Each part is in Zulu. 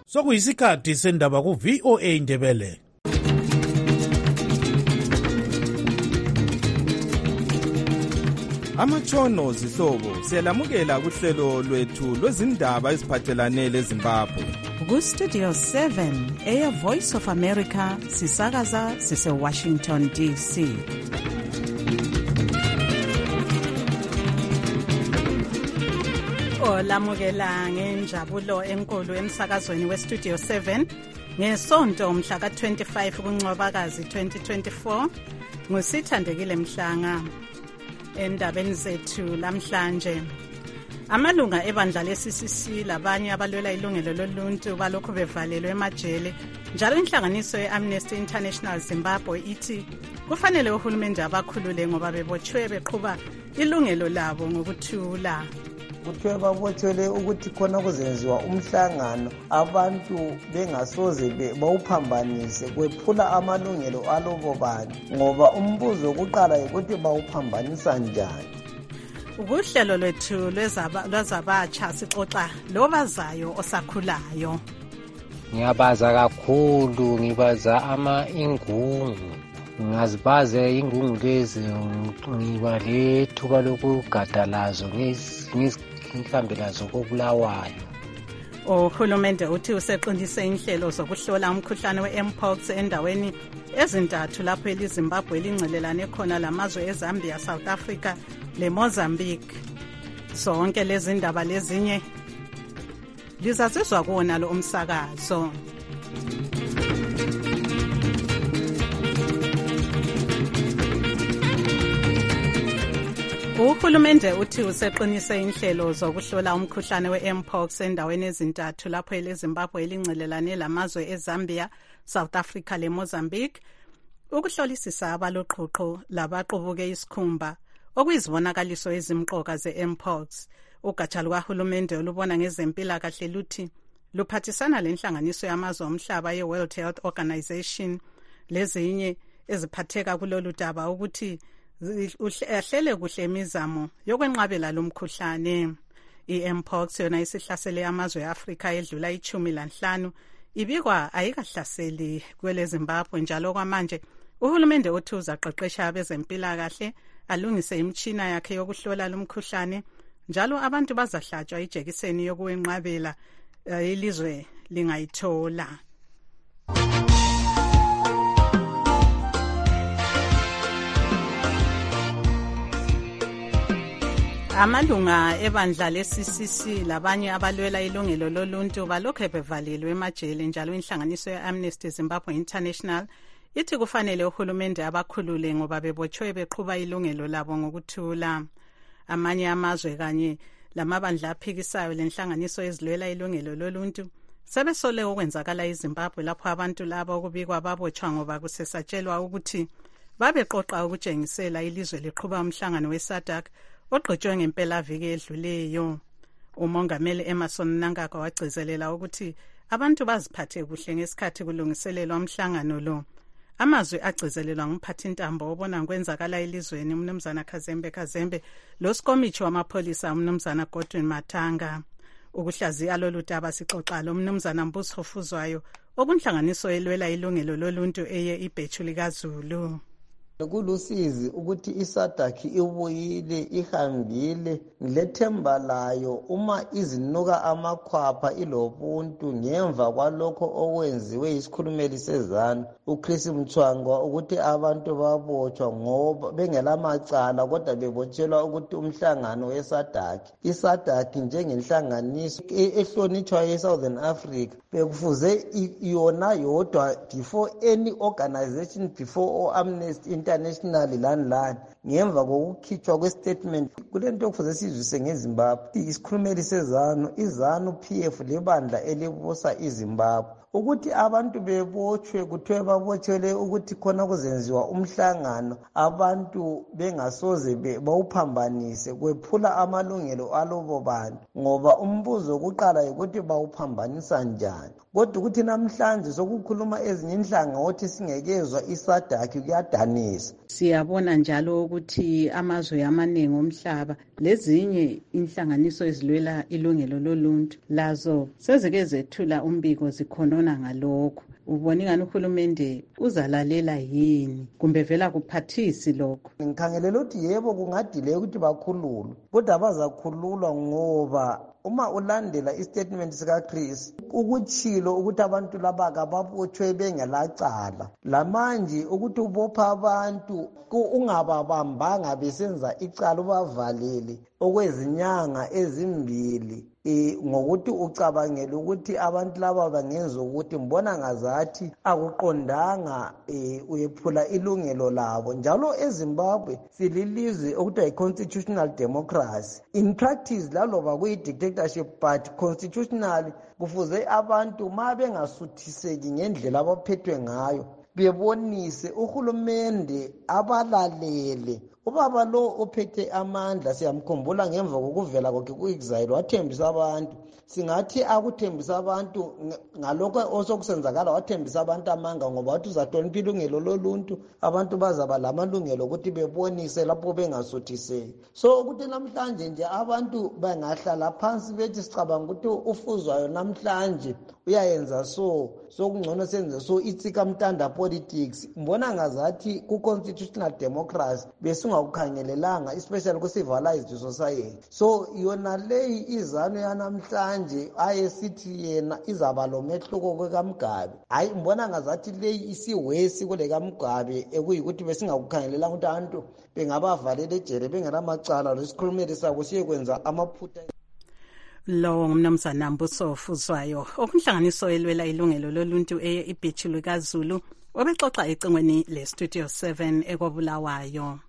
Sokuyisikhathi sendaba ku VOA Indebele. Amatshono zihlobo siyalamukela kuhlelo lwethu lwezindaba eziphathelane leZimbabwe. Ku-Studio 7 Air Voice of America sisakaza sise-Washington DC. Olamukela ngenjabulo enkulu emsakazweni we-Studio 7 ngesonto mhla ka-25 kuNcwabakazi 2024 ngusithandekile Mhlanga. Endabeni zethu lamhlanje, amalunga ebandla le-CCC labanye abalwela ilungelo loluntu balokhu bevalelwe emajele, njalo inhlanganiso ye-Amnesty International Zimbabwe ithi kufanele uhulumende abakhulule ngoba bebotshwe beqhuba ilungelo labo ngokuthula. Kuthiwe babotshelwe ukuthi khona kuzenziwa umhlangano abantu bengasoze bawuphambanise kwephula amalungelo alobo bantu, ngoba umbuzo wokuqala ukuthi bawuphambanisa njani. Ukuhlelo lwethu lwezabatsha sixoxa lobazayo osakhulayo. Ngiyabaza kakhulu, ngibaza ingungu. Ngazibaze ingungu lezi, ngiba lethuba lokugada lazo ngihlambe lazo kobulawayo. Uhulumende uthi useqinise inhlelo zokuhlola umkhuhlane we-mpox endaweni ezintathu lapho eliZimbabwe lingcelelane khona lamazwe eZambia, South Africa leMozambique. Sonke lezi ndaba lezinye lizazizwa kuwona lo umsakazo. Uhulumende uthi useqinise inhlelo zokuhlola umkhuhlane we-mpox endaweni ezintathu lapho eliZimbabwe lingcelelane lamazwe eZambia, South Africa leMozambique, ukuhlolisisa abaloqhuqho labaqhubuke isikhumba okuyizibonakaliso ezimqoka ze-mpox. Ugatsha lukahulumende olubona ngezempilakahle luthi luphathisana lenhlanganiso yamazwe omhlaba ye-World Health Organization lezinye eziphatheka kulolu daba ukuthi ahlele kuhle imizamo yokwenqabela lomkhuhlane. I-mpox yona isihlasele amazwe e-Afrika edlula 15 ibikwa ayikahlaseli kwele Zimbabwe, njalo kwamanje uhulumende uthi uzaqeqesha abezempilakahle alungise imtshina yakhe yokuhlola lomkhuhlane, njalo abantu bazahlatshwa ijekiseni yokwenqabela ilizwe lingayithola. Amalunga ebandla le-CCC labanye abalwela ilungelo loluntu balokhu bevalelwe emajele, njalo inhlanganiso ye-Amnesty Zimbabwe International ithi kufanele uhulumende abakhulule ngoba bebotshwe beqhuba ilungelo labo ngokuthula. Amanye amazwe kanye lamabandla aphikisayo lenhlanganiso ezilwela ilungelo loluntu sebesole okwenzakala eZimbabwe lapho abantu labo okubikwa babotshwa ngoba kusesatshelwa ukuthi babeqoqa ukutshengisela ilizwe liqhuba umhlangano we-SADC ogqotshwe ngempelaviki edluleyo. Umongameli Emmerson Mnangagwa wagcizelela ukuthi abantu baziphathe kuhle ngesikhathi kulungiselelwa umhlangano lo. Amazwi agcizelelwa ngumphathintambo obona kwenzakala elizweni uMnumzana Kazembe losikomithi wamapholisa uMnumzana Godwin Matanga. Ukuhlaziya lolu daba sixoxa lo Mnumzana Mbusi Hofuzwayo obunhlanganiso elwela ilungelo loluntu eye iBhethu likaZulu. Kulusizi ukuthi iSADC ibuyile ihambile ngilethemba layo uma izinuka amakhwapha ilobuntu ngemva kwalokho okwenziwe isikhulumeli sezanu uChris Mthwangwa ukuthi abantu babotshwa ngoba bengelamacala kodwa bebotshelwa ukuthi umhlangano weSADC iSADC njengenhlanganiso ehlonitshwa eSouthern Africa bekufuze yona yodwa before any organization, before Amnesty International lani ngemva kokukhitshwa kwestatement kulento okufuze sizwise ngeZimbabwe. Isikhulumeli sezanu izanu PF lebandla elibusa iZimbabwe ukuthi abantu bebotshwe kuthiwe babotshelwe ukuthi khona kuzenziwa umhlangano abantu bengasoze bawuphambanise kwephula amalungelo alobo bantu, ngoba umbuzo wokuqala ukuthi bawuphambanisa njani. Kodwa ukuthi namhlanje sokukhuluma ezinye inhlangothi singekezwa iSADC kuyadanisa. Siyabona njalo ukuthi amazwe amaningi omhlaba lezinye inhlanganiso ezilwela ilungelo loluntu lazo sezike zethula umbiko zikhonona ngalokho. Ubona ingani uhulumende uzalalela yini kumbe vela kuphathisi lokho? Ngikhangelela ukuthi yebo kungadile ukuthi bakhululwe, kodwa bazakhululwa ngoba uma ulandela istatement sikaChris ukutshilo ukuthi abantu laba kababotshwe bengelacala. Lamanje ukuthi ubopha abantu ungababambanga besenza icala ubavalele okwezinyanga ezimbili ngokuthi ucabangele ukuthi abantu laba bangenza ukuthi mbona ngazathi akuqondanga uyephula ilungelo labo. Njalo eZimbabwe sililizwe okuthiwa yi-constitutional democracy. In practice laloba kuyi-dictatorship but constitutionally kufuze abantu ma bengasuthiseki ngendlela abaphethwe ngayo bebonise uhulumende abalalele. Ubaba lo ophethe amandla siyamkhumbula ngemva kokuvela kwakhe ku-exile wathembisa abantu. Singathi akuthembisa abantu ngalokho osokusenzakala wathembisa abantu amanga ngoba wathi uzahlonipha ilungelo loluntu, abantu bazaba lamalungelo ukuthi bebonise lapho bengasuthiseki. So ukuthi namhlanje nje abantu bangahlala phansi bethi sicabanga ukuthi ufuzwayo namhlanje uyayenza sokungcono senze itsika mtanda politics. Mbona ngazathi ku-constitutional democracy besingakukhangelelanga especially ku-civilized society. So yona leyi izano yanamhlanje ayesithi yena izaba lo mehluko kwekaMgabe. Hayi mbona ngazathi leyi isiwesi kule kaMgabe ekuyikuthi besingakukhangelelanga ukuthi abantu bengabavalela ejele bengelamacala lesikhulumeli sabo siyekwenza amaphutha. Lo ngumnumzana Mbuso Fuzwayo okunhlanganiso elwela ilungelo loluntu eBeach likaZulu obexoxa ecingweni leStudio 7 ekobulawayo.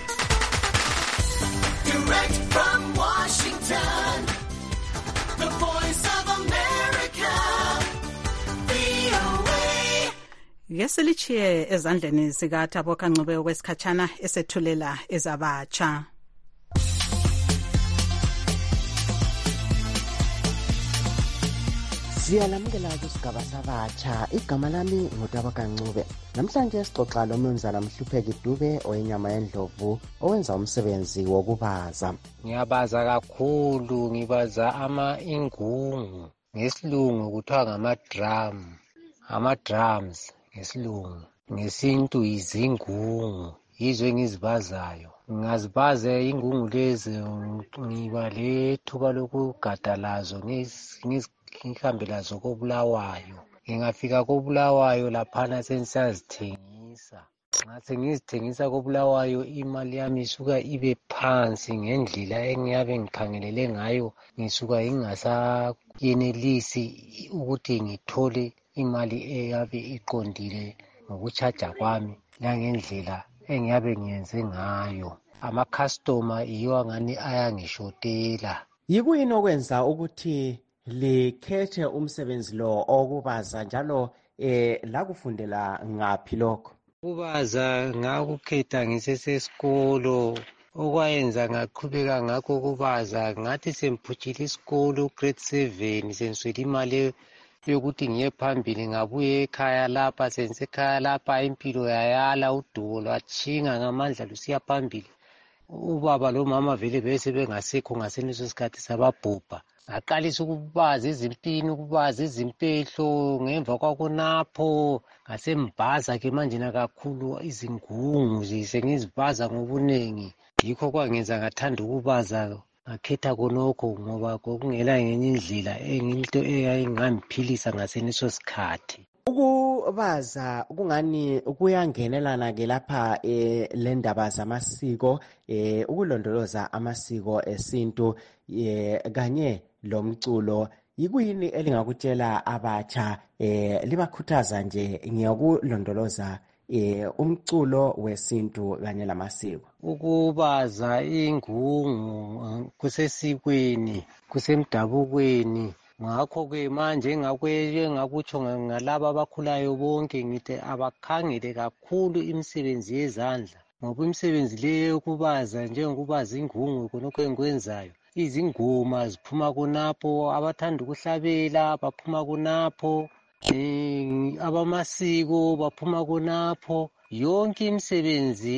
Direct from Washington, the Voice of America, VOA. Yesilichiye ezandleni zikaThabo Kancube okwesikhatshana esethulela ezabatsha. Siyalamukela kusigaba sabatsha. Igama lami nguThabo Kancube. Namhlanje sixoxa lomnumzana Mhlupheki Dube oyenyama yendlovu owenza umsebenzi wokubaza. Ngiyabaza kakhulu, ngibaza ingungu ngesilungu kuthiwa ama-drums ngesilungu, ngesintu izingungu, yizo engizibazayo. Ngazibaza ingungu lezi ngiba lethuba lokugada lazo ngihambe lazo kobulawayo. Ngingafika kobulawayo laphana sensazithengisa. Nxa sengizithengisa kobulawayo imali yami isuka ibe phansi ngendlela engiyabe ngikhangelele ngayo. Ngisuka ingasayenelisi ukuthi ngithole imali eyabe iqondile ngokutshaja kwami langendlela engiyabe ngiyenze ngayo. Ama-customer yiwo ngani ayangishotela. Yikuyini okwenza ukuthi likhethe umsebenzi lo okubaza njalo lakufundela ngaphi lokho? Ukubaza ngakukhetha ngisesesikolo. Okwayenza ngaqhubeka ngakho ukubaza ngathi semphutshile isikolo grade 7 senswela imali yokuthi ngiye phambili. Ngabuye ekhaya lapha, sengisekhaya lapha impilo yayala, udubo lwatshinga ngamandla lusiya phambili. Ubaba lomama vele bese bengasekho ngaseneso sikhathi sababhubha. Ngaqalisa ukubaza izimpini, ukubaza izimpehlo. Ngemva kwakonapho ngasembaza ke manje kakhulu izingungu sengizibaza ngobunengi. Yikho kwangenza ngathanda ukubaza, ngakhetha konokho ngoba kokungela ngenye indlela into eyayingamphilisa ngaseneso sikhathi. Ukubaza kungani kuyangenelana ke lapha le ndaba zamasiko, ukulondoloza amasiko esintu kanye lomculo. Yikuyini elingakutshela abatsha libakhuthaza nje ngeyokulondoloza umculo wesintu kanye lamasiko? Ukubaza ingungu kusesikweni, kusemdabukweni. Ngakho-ke manje engakutsho ngalaba abakhulayo bonke ngithi abakhangele kakhulu imisebenzi yezandla, ngoba imisebenzi le yokubaza njengokubaza ingungu khonokho engikwenzayo, izingoma ziphuma khonapho, abathanda ukuhlabela baphuma khonapho, abamasiko baphuma konapho, yonke imisebenzi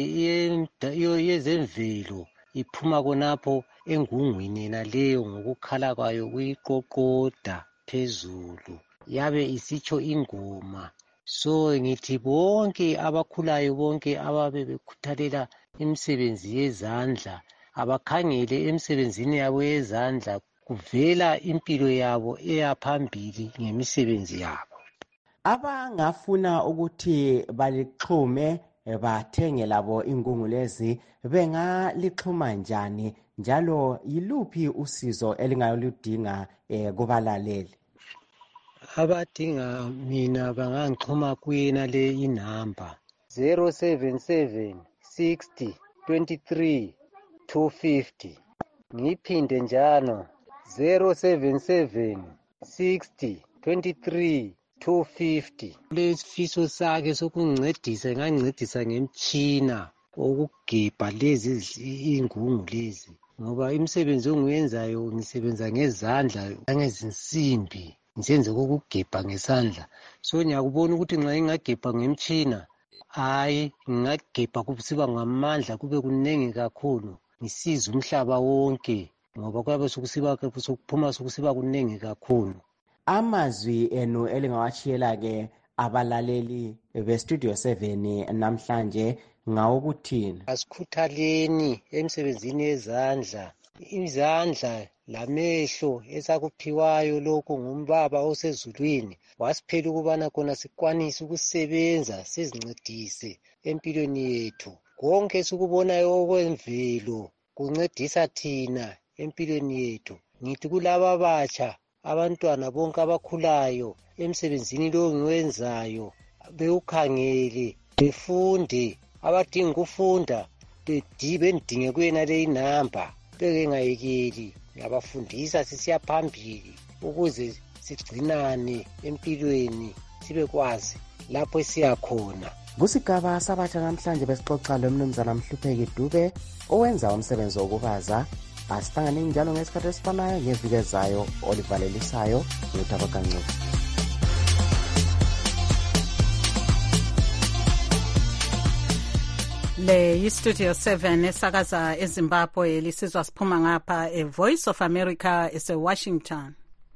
yezemvelo iphuma konapho engungwini naleyo ngokukhala kwayo kuyiqoqoda phezulu yabe isitsho ingoma. So ngithi bonke abakhulayo bonke ababe bekhuthalela imisebenzi yezandla abakhangele emsebenzini yabo yezandla kuvela impilo yabo eyaphambili ngemisebenzi yabo. Abangafuna ukuthi balixhume bathenge labo ingungu lezi bengalixhuma njani njalo yiluphi usizo elingayoludinga kubalaleli? Abadinga mina bangangixhuma kuyena le inamba 077 60 23 250. Ngiphinde njalo 077 60 23 250. Lesifiso sakhe sokuncedisa engancedisa ngemtshina okugebha lezi ingungu lezi, ngoba imisebenzi ongiyenzayo ngisebenza ngezandla angezinsimbi, ngisenze kokugebha ngesandla. So ngiyakubona ukuthi nxa ngingagebha ngemtshina, hayi ngingagebha kusiba ngamandla kube kunengi kakhulu, ngisize umhlaba wonke ngoba kwabe sokuphuma sokusiba kunengi kakhulu. Amazwi enu elingawashiyela-ke abalaleli beStudio 7 namhlanje ngawokuthini? Asikhuthaleni emsebenzini yezandla. Izandla lamehlo esakuphiwayo lokho ngumbaba osezulwini wasiphela ukubana khona sikwanise ukusebenza sizincedise empilweni yethu. Konke esikubonayo okwemvelo kuncedisa thina empilweni yethu. Ngithi kulaba abatsha, abantwana bonke abakhulayo emsebenzini lo ngiwenzayo bewukhangele, befunde, abadinga ukufunda bendinge kuyena le inamba, bengayekeli. Ngiyabafundisa sisiya phambili ukuze sigcinane empilweni, sibe kwazi lapho esiya khona. Kusigaba sabatsha namhlanje besixoxa lomnumzana Mhlupheki Dube owenza umsebenzi wokubaza. Asihlangane njalo ngesikhathi esifanayo ngeviki ezayo olivalelisayo ngithaba kancane. Le yiStudio 7 esakaza eZimbabwe lisizwa siphuma ngapha Voice of America eseWashington.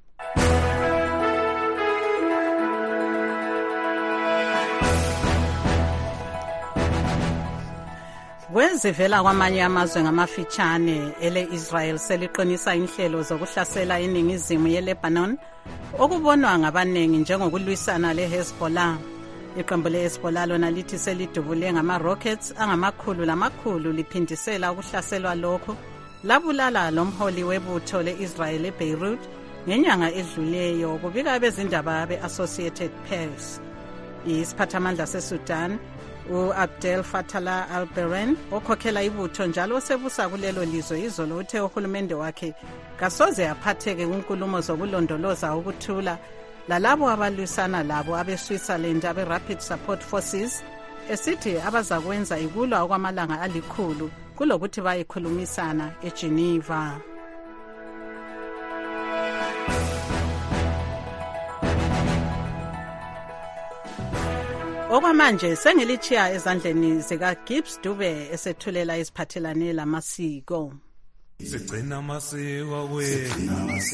Kwezivela kwamanye amazwe ngamafitshane ele-Israel seliqinisa inhlelo zokuhlasela iningizimu yeLebanon okubonwa ngabaningi njengokulwisana leHezbollah. Iqembu leHezbollah lona lithi selidubule ngama-rockets angamakhulu lamakhulu liphindisela ukuhlaselwa lokho labulala lomholi webutho le-Israel eBeirut ngenyanga edluleyo, kubika bezindaba be-Associated Press. Isiphathamandla seSudan u-Abdel Fattah al-Burhan okhokhela ibutho njalo osebusa kulelo lizwe izolo uthe uhulumende wakhe kasoze aphatheke kunkulumo zokulondoloza ukuthula lalabo abalwisana labo abe-Switzerland abe-Rapid Support Forces, esithi abazakwenza ikulwa okwamalanga 100 kulokuthi bayikhulumisana eGeneva. Okwamanje sengilichiya ezandleni zikaGibbs Dube esethulela iziphathelane lamasiko. Sigcina amasiko wethu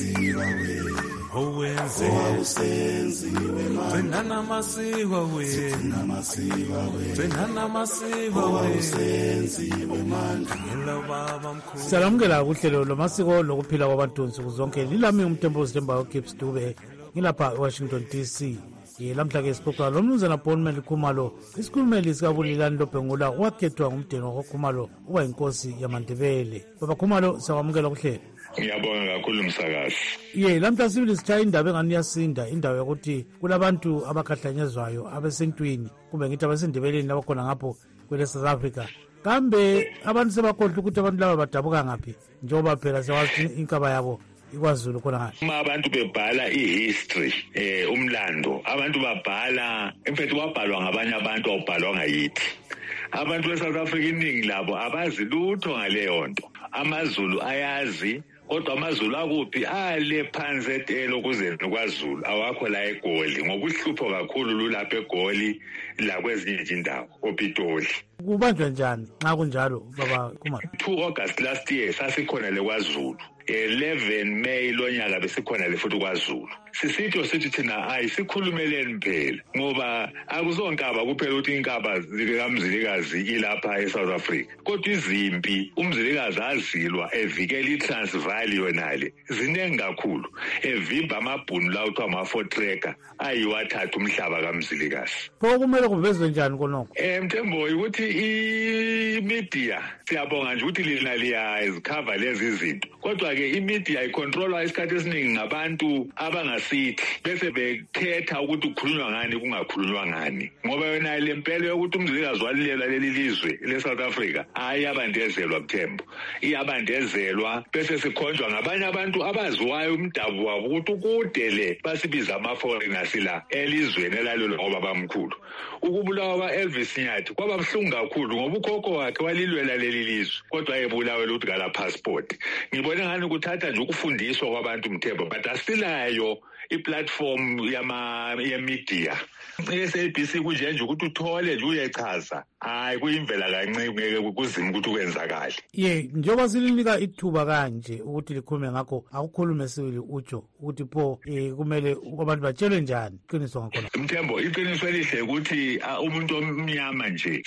owenze usenziwe manje namasiko wethu gcina amasiko usenziwe manje ngelo baba mkhulu. Salamukela kuhlelo lomasiko lokuphila kwabantu nsuku zonke. Lilami umthembuzi Themba Gibbs Dube ngilapha eWashington DC. Lamhla ke sixoxa lomnumzana Bonmeli Khumalo, isikhulumeli sikabulilani loBhengula wakhethwa ngumdeni waKhumalo uba inkosi yamaNdebele. Baba Khumalo, sawamukela kuhlelo. Ngiyabonga kakhulu msakazi. Lamhla sibili sithaya indaba engani yasinda, indaba yokuthi kulabantu abakhahlanyezwayo abesentwini kumbe ngithi abasendebeleni labakhona ngapho kwele South Africa. Kambe abantu sebakhohlwa ukuthi abantu laba badabuka ngaphi njengoba phela sewazi inkaba yabo iKwaZulu khona ngapha. Uma abantu bebhala ihistory umlando, abantu babhala emfethu wabhalwa ngabanye abantu awubhalwa ngayithi. Abantu beSouth Africa iningi labo abazi lutho ngaleyo nto. AmaZulu ayazi kodwa amazulu akuphi ale phansi elokuzeni kwaZulu awakho la eGoli ngoba uhlupho kakhulu lulapha eGoli la kwezinye indawo oPitoli. Kubanjwa njani nxa kunjalo baba Khumalo? 2 August last year sasikhona le kwaZulu. 11 May lonyaka besikhona le futhi kwaZulu. Sithi thina ayisikhulumeleni phela ngoba akuzonkaba kuphela ukuthi inkaba zikaMzilikazi ilapha eSouth Africa. Kodwa izimpi uMzilikazi azilwa evikela iTransvaal yonale zinengi kakhulu evimba amabhunu la kuthiwa ama-4 tracker ayiwathatha umhlaba kaMzilikazi. Pho kumele kuvezwe njani konoko? Mthembo ukuthi imedia siyabonga nje ukuthi lina liyazikhava lezi zinto. Kodwa ke imedia icontrolwa isikhathi esiningi ngabantu abangasithi bese bekhetha ukuthi kukhulunywa ngani kungakhulunywa ngani. Ngoba yona le mpela yokuthi uMzilikazi walilela leli lizwe leSouth Africa ayabandezelwa Mthembo. Iyabandezelwa bese sikhonjwa ngabanye abantu abaziwayo umdabu wabo ukuthi ukude le basibiza ama-foreigners la elizweni elalelo ngoba bamkhulu. Ukubulawa kwa-Elvis Nyathi kwaba buhlungu kakhulu ngoba ukhokho wakhe walilwela leli lizwe kodwa ebulawe ukuthi kala passport. Ngibone ngani ukuthatha nje ukufundiswa kwabantu Mthembo but asilayo iplatform yemedia. SABC kunje ukuthi uthole nje uyechaza hayi kuyimvela kancane ngeke kuzima ukuthi kwenzakala. Njengoba silinika ithuba kanje ukuthi likhulume ngakho akukhulume sibili utsho ukuthi pho kumele abantu batshelwe njani iqiniso ngakhona. Mthembo iqiniso elihle ukuthi umuntu omnyama nje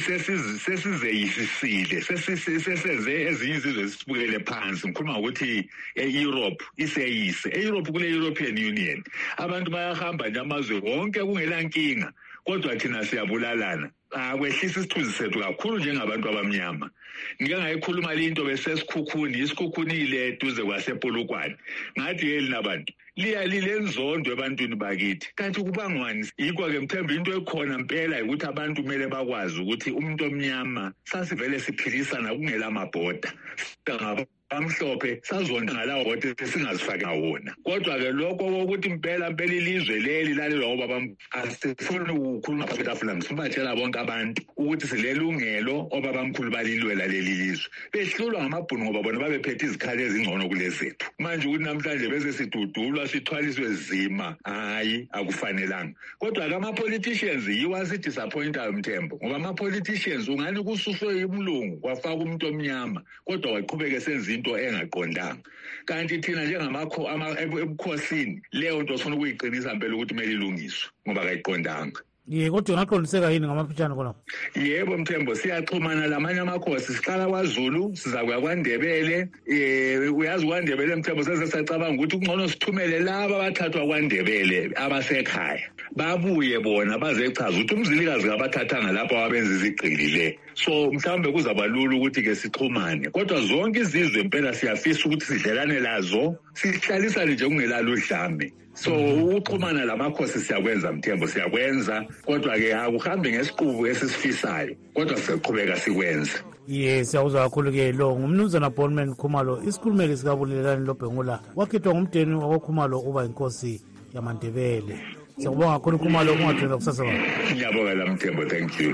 sesizeyisisile seseze ezinye izizwe sibukele phansi. Ngikhuluma ukuthi eEurope iseyise eEurope kule European Union abantu bayahamba nje amazwe wonke kungela nkinga kodwa thina siyabulalana. Kwehlisa isithunzi sethu kakhulu njengabantu abamnyama. Ngike ngayikhuluma into besesikhukhuni isikhukhuni ile duze kwasePolokwane ngathi yeli nabantu lilenzondo ebantwini bakithi kanti kubangwani. Yikho ke Mthembu into ekhona impela ukuthi abantu kumele bakwazi ukuthi umuntu omnyama sasivele siphilisana kungela amabhoda amhlophe sazonda ngalawo kodwa singazifaki ngawona. Kodwa ke lokho ukuthi impela ilizwe leli lalelo ngoba asifuni ukukhuluma ngabatafulani sibatshela bonke abantu ukuthi silelungelo obabamkhulu balilwela leli lizwe. Behlulwa ngamabhunu ngoba bona babephethe izikhali ezingcono kulezethu. Manje ukuthi namhlanje bese sidudulwa sithwaliswe zima hayi akufanelanga. Kodwa ke ama-politicians yiwo asidisappointayo Mthembo ngoba ama-politicians ungani kususwe imlungu kwafaka umuntu omnyama kodwa waqhubeka esenza into engaqondanga. Kanti thina ebukhosini leyo nto sifuna ukuyiqinisa impela ukuthi kumele ilungiswe ngoba kayiqondanga. Kodwa ngaqondiseka yini ngamaphushana khona? Yebo Mthembo siyaxhumana lamanye amakhosi sihlala kwaZulu sizakuya kwaNdebele. Uyazi kwaNdebele Mthembo sesicabanga ukuthi kungcono sithumele laba abathathwa kwaNdebele abasekhaya babuye bona bazechaza ukuthi uMzilikazi ngabathathanga lapho abenza izigqilile. So mhlawumbe kuzaba lula ukuthi ke sixhumane kodwa zonke izizwe impela siyafisa ukuthi sidlelane lazo sihlalisane nje kungelalo udlame. So ukuxhumana lamakhosi siyakwenza Mthembo siyakwenza kodwa ke akuhambi ngesiqubu esisifisayo kodwa siqhubeka sikwenza. Siyawuzwa kakhulu ke lo ngumnumzana Bonman Khumalo isikhulumeli sikabulelani loBhengula wakhethwa ngumdeni wakoKhumalo uba inkosi yamaNdebele. Siyabonga kakhulu Khumalo ungathula kusasa baba. Ngiyabonga la Mthembo, thank you.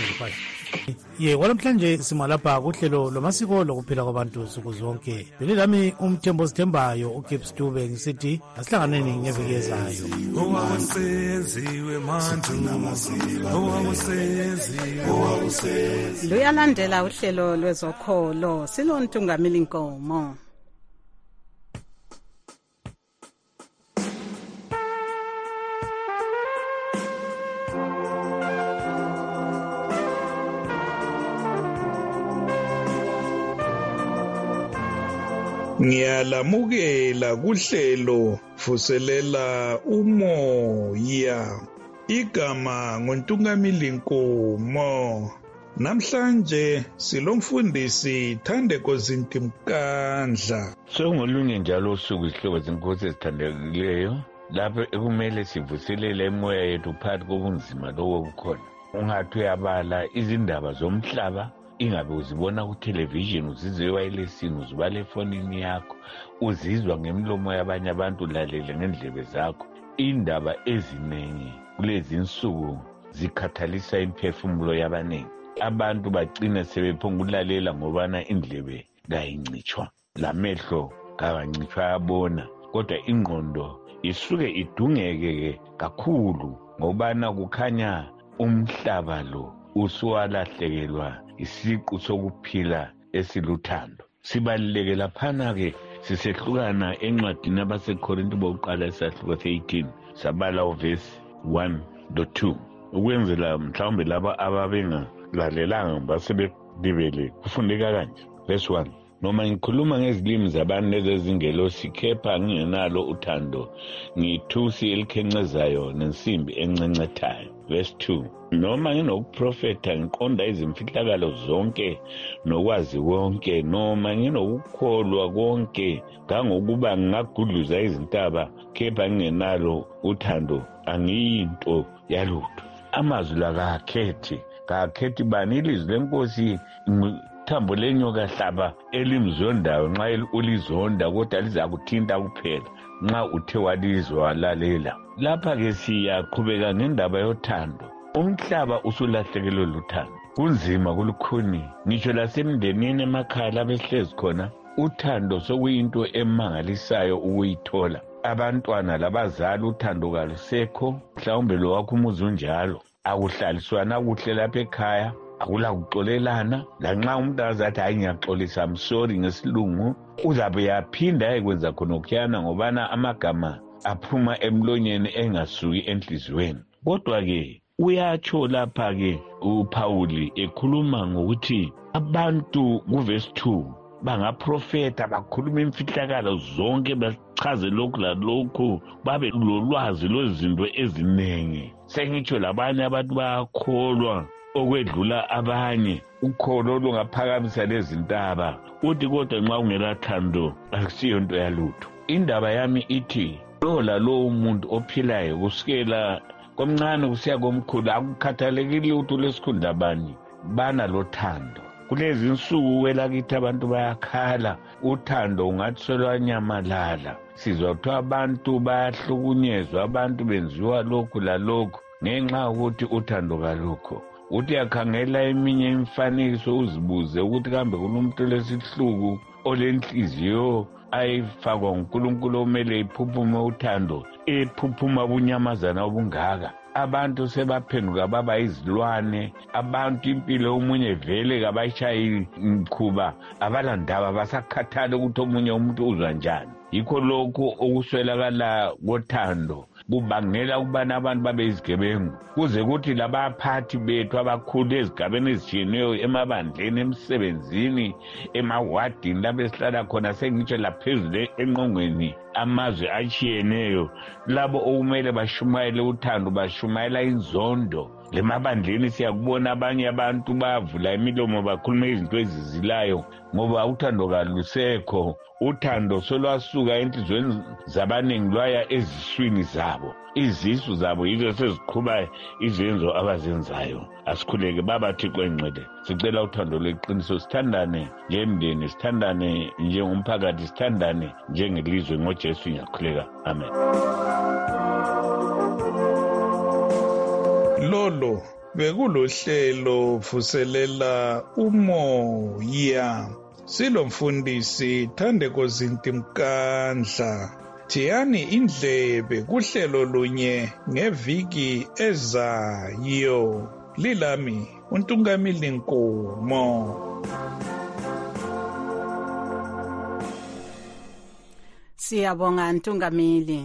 Kwalamhlanje simalapha kuhlelo lomasiko lokuphila kwabantu nsuku zonke. Belilami umthembo sithembayo uGibbs Dube ngisithi asihlanganeni ngeviki ezayo. Luyalandela uhlelo lwezokholo silontungamili Nkomo. Ngiyalamukela kuhlelo vuselela umoya. Igama nguntungamili Nkomo. Namhlanje silomfundisi Thandeko Zintimkandla. Sengolunye njalo usuku isihlobo zenkosi ezithandekileyo lapho ekumele sivuselele emoya yethu phakathi kobunzima lobo bukhona. Ungathi uyabala izindaba zomhlaba ingabe uzibona ku-television uzizwe ewayilesini uzibala efonini yakho uzizwa ngemlomo yabanye abantu ulalele ngendlebe zakho. Indaba eziningi kulezi nsuku zikhathalisa imphefumulo yabaningi. Abantu bagcina sebephongulalela ngobana indlebe kayincitshwa lamehlo kancishwa yabona kodwa ingqondo isuke idungeke kakhulu ngobana kukhanya umhlaba lo usuwalahlekelwa isiqu sokuphila esiluthando. Sibaluleke laphana ke sisehlukana encwadini abaseKorinto bokuqala isahluko 18 sabala uvesi 1-2 ukwenzela mhlawumbe laba ababengalalelanga basebelibele kufundeka kanje. Verse 1, noma ngikhuluma ngezilimi zabantu lezezingelosi kepha ngingenalo uthando ngithusi elikhencezayo nensimbi encencethayo. Verse 2, noma nginokuprofetha ngiqonda izimfihlakalo zonke nokwazi konke, noma nginokukholwa konke kangokuba ngingagudluza izintaba kepha ngingenalo uthando angiyinto yalutho. Amazwi la kakhethi bani. Ilizwi lenkosi thambo lenyoka hlaba elimzondayo nxa ulizonda kodwa lizakuthinta kuphela nxa uthe walizwa walalela. Lapha ke siyaqhubeka ngendaba yothando. Umhlaba usulahlekelwe luthando, kunzima kulukhuni. Ngisho lasemndenini emakhaya labehlezi khona uthando sokuyinto emangalisayo ukuyithola. Abantwana labazali uthando kalusekho. Mhlawumbe lo wakho umuzi unjalo, akuhlaliswana kuhle lapha ekhaya, akula kuxolelana. Lanxa umuntu azathi hayi ngiyaxolisa I'm sorry ngesilungu, uzabe yaphinda ekwenza khonokuyana ngobana amagama aphuma emlonyeni engasuki enhlizweni. Kodwa ke uyatsho lapha ke uPauli ekhuluma ngokuthi abantu kuverse 2 bangaprofeta bakhuluma imfihlakalo zonke, bachaze lokhu lalokhu, babe lolwazi lwezinto ezinengi. Sengitsho labanye abantu bayakholwa okwedlula abanye, ukholo olungaphakamisa lezintaba. Uthi kodwa nxa ungelathando akusiyo nto yalutho. Indaba yami ithi lo umuntu ophilayo kusukela komncane kusiya komkhulu akukhathalekile lutho lesikhundla bani bana lothando. Kulezi insuku kwelakithi abantu bayakhala, uthando ungathi selwanyamalala. Sizwa kuthiwa abantu bayahlukunyezwa, abantu benziwa lokhu lalokhu ngenxa ukuthi uthando kalukho. Uthi yakhangela eminye imifanekiso uzibuze ukuthi kambe kunomuntu lesihluku olenhliziyo ayifakwa uNkulunkulu omele iphuphume uthando, ephuphuma bunyamazana obungaka. Abantu sebaphenduka baba izilwane, abantu impilo omunye vele kabayishayi mkhuba, abalandaba basakhathala ukuthi omunye umuntu uzwa njani. Yikho lokho okuswelakala kothando kubangela ukubana abantu babe izigebengu, kuze kuthi labaphathi bethu abakhulu ezigabeni ezitshiyeneyo emabandleni, emsebenzini, emawadini lapho esihlala khona, sengitsho laphezulu enqongweni amazwe atshiyeneyo, labo okumele bashumayele uthando bashumayela inzondo. Lemabandleni siyakubona abanye abantu bavula imilomo bakhuluma izinto ezizilayo ngoba uthando kalusekho. Uthando solwasuka enhlizweni zabaningi lwaya eziswini zabo, izisu zabo yizo seziqhuba izenzo abazenzayo. Asikhuleke baba Thixo engcwele, sicela uthando lweqiniso, sithandane ngemndeni, sithandane njengomphakathi, sithandane njengelizwe ngoJesu ngiyakhuleka, amen. Lolo bekulohlelo vuselela umoya. Silomfundisi Thandeko Zinti Mkandla. Thiyani indlebe kuhlelo lunye ngeviki ezayo. Lilami uNtungamili Nkomo. Siyabonga Ntungamili.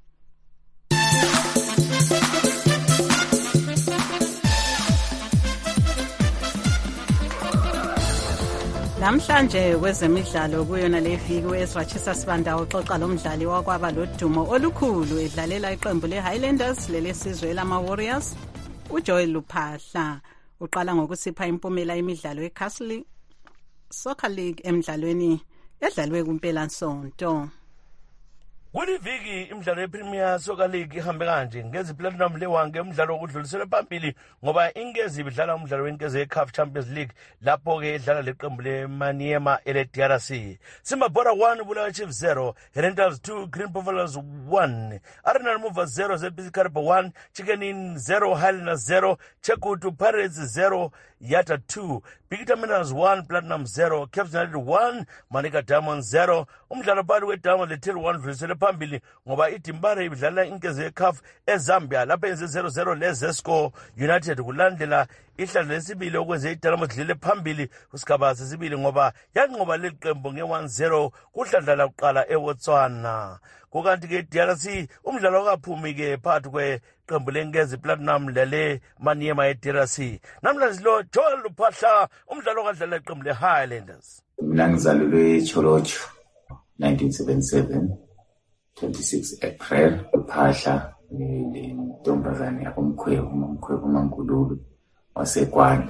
Namhlanje kwezemidlalo kuyona leviki uEzrachisa Sibanda uxoxa lomdlali wakwaba lodumo olukhulu edlalela iqembu leHighlanders lelesizwe lama-Warriors. UJoel Luphahla uqala ngokusipha impumela imidlalo eCastle Soccer League emidlalweni edlalwe kuMpelasonto. Kuliviki imidlalo yePremier Soccer League ihambe kanje ngezi platinum lewange umdlalo okudlulisela phambili ngoba inkezi idlala umdlalo wenkezi yeCAF Champions League lapho ke idlala leqembu leManiema ele-DRC. Simba Bora 1 Bulawayo Chiefs 0, Rentals 2 Green Buffaloes 1, Arsenal Movers 0 ZBC Kariba 1, Chicken Inn 0 Highlanders 0, Chekutu Pirates 0 Yata 2, Bigita Minerals 1 Platinum 0, Caps United 1 Manika Diamonds 0. Umdlalo phakathi kweDiamonds leTel 1 dlulisele phambili ngoba iDimbare idlala inkezi yeCAF eZambia lapha yenze 0-0 leZesco United kulandela ihlalo lesibili okwenze iDiamonds dlile phambili kusigaba sesibili ngoba yanqoba leqembu nge-1-0 kuhlandla lokuqala eBotswana. Kukanti ke DRC umdlalo kaphumi ke phakathi kweqembu lenkezi Platinum lele Maniema eDRC. Namhlanje lo Joel Luphahla umdlalo kadlala iqembu leHighlanders. Mina ngizalelwe eCholocho 1977 26 April Luphahla lentombazane yakomkhwebu uMaNkululu waseKwanda.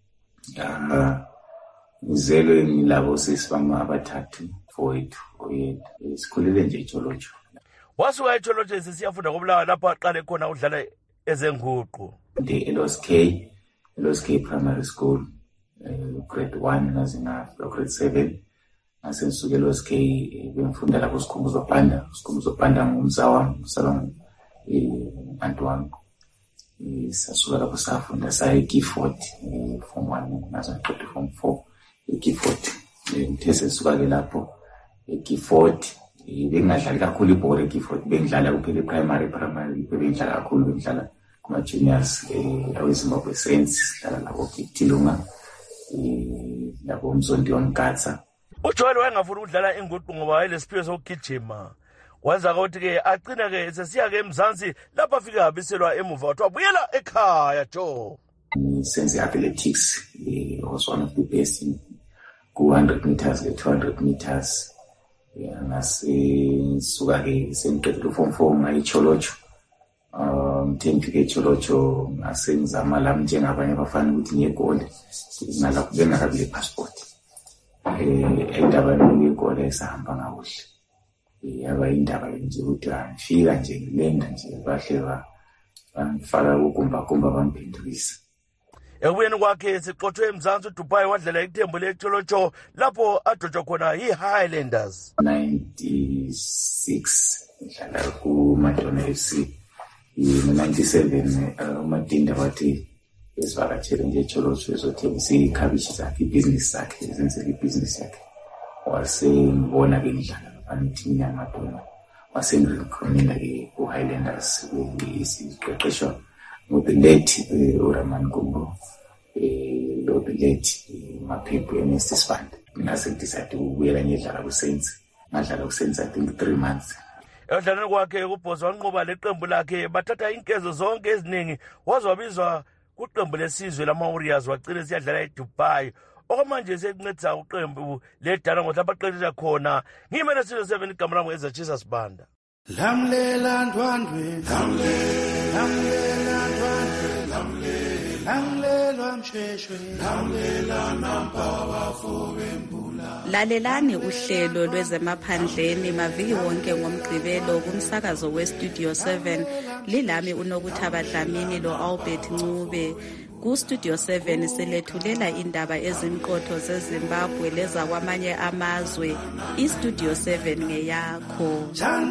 Ngizelwe ngilabo sesibama abathathu mfowethu oyedwa. Sikhulele nje eCholocho. Wasuka eCholocho sesiyafunda koBulawayo lapho aqale khona udlala ezenguqu. LOSK Primary School grade 1 nazinga grade 7. Asengisuke LOSK bengifunda lapho Sikhumbuzo Banda ngumzawa usalong Antwang. Sasuka lapho safunda saye eGifford form 1 nazoqeda form 4 eGifford. Ngithese suka ke lapho eGifford bengadlali kakhulu ibhola eGifford, bengidlala kuphela primary bengidlala kakhulu bengidlala kuma juniors aweZimbabwe Saints, dlala labo Tilunga labo Mzondi Gatsa. uJoel wayengafuna ukudlala inguqu ngoba wayelesiphiwo sokugijima. Wenza ukuthi ke agcina ke sesiya ke eMzansi lapha afika habiselwa emuva wathi wabuyela ekhaya Joe. Senze athletics was one of the best in 100 meters 200 meters. Ngasuka ke sengiqedile form 4 ngayiCholocho. Ngithembi ke eCholocho ngasengizama la njengabanye abafana ukuthi ngiyegoli ngalapho bengakabi le passport. Indaba ngiyegoli esahamba ngakuhle. Yaba indaba nje ukuthi angifika nje ngilenda nje bahle bangifaka ukumba bamphendulisa. Ekubuyeni kwakhe siqothwe eMzansi uDubai wadlala iqembu leCholocho lapho adotshwa khona iHighlanders. 96 ngidlala kuMadonna FC. 97 uMadinda wathi esivakatshele nje eCholocho ezothengisa ikhabishi zakhe, ibhizinisi zakhe, ezenzela ibhizinisi yakhe. Wasengibona ke ngidlala angithi nyamadona wasengikhonela ke kuHighlanders isiqeqeshwa ngobeleti uRaman Gumbo lobeleti maphephu eNest Sibanda. Mina sengidecide ukubuyela ngidlala kuSaints. Ngadlala kuSaints I think 3 months. Edlaleni kwakhe uBhozo wanqoba leqembu lakhe bathatha inkezo zonke eziningi wazwabizwa kuqembu lesizwe lama-Warriors wagcina siyadlala eDubai. Okwamanje sekuncedisa uqembu leDana ngoba abaqeqesha khona. Ngimele Studio 7 igama lami ezaThisa Sibanda. Lamlela ndwandwe lamlelwa msheshwe lamlela nampawa fobembula. Lalelani uhlelo lwezemaphandleni maviki wonke ngomgqibelo kumsakazo weStudio 7 lilami uNokuthaba Dlamini lo-Albert Ncube. KuStudio 7 silethulela indaba ezimqotho zeZimbabwe leza kwamanye amazwe. iStudio 7 ngeyakho.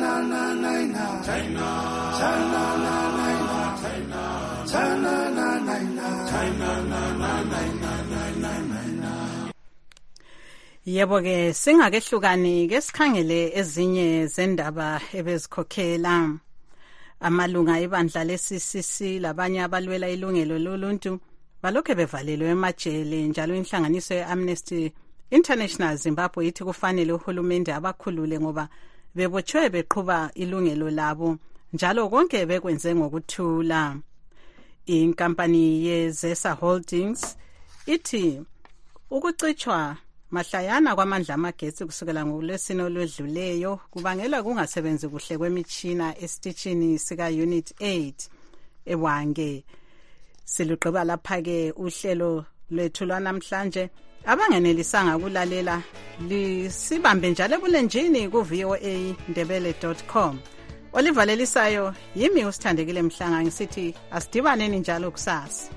Yebo ke singakehlukani ke sikhangele ezinye zendaba ebezikhokhela. Amalunga ebandla leCCC labanye abalwela ilungelo loluntu balokho bevalelwe emajele njalo inhlanganiso yeAmnesty International Zimbabwe ithi kufanele uhulumende abakhulule ngoba bebotshwe beqhuba ilungelo labo njalo konke bekwenze ngokuthula. Inkampani yeZesa Holdings ithi ukucitshwa mahlayana kwamandla amagetsi kusukela ngoLwesine olwedluleyo kubangela kungasebenzi kuhle kwemitshina esitishini sika Unit 8 eWange. Siluqeba lapha ke uhlelo lwethu lwanamhlanje abangenelisanga ukulalela lisibambe njalo ebulenjini ku-voa.ndebele.com. Olivalelisayo yimi uSithandekile Mhlanga ngisithi asidibaneni njalo kusasa.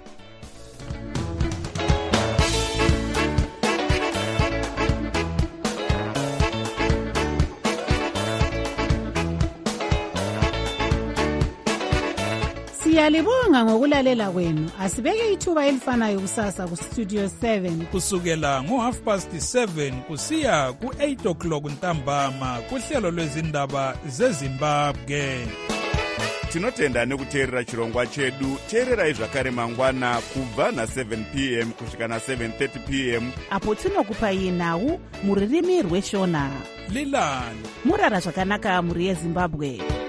Siyalibonga ngokulalela kwenu. Asibeke ithuba elifanayo kusasa ku Studio 7 kusukela ngo7:30 kusiya ku8 o'clock ntambama kuhlelo lwezindaba zeZimbabwe. Tinotenda nekuteerera chirongwa chedu. Teererai zvakare mangwana kubva na7 p.m. kusvika na7:30 p.m. apo tinokupai nhau muririmi rweshona. Lilani murara zvakanaka muri yeZimbabwe.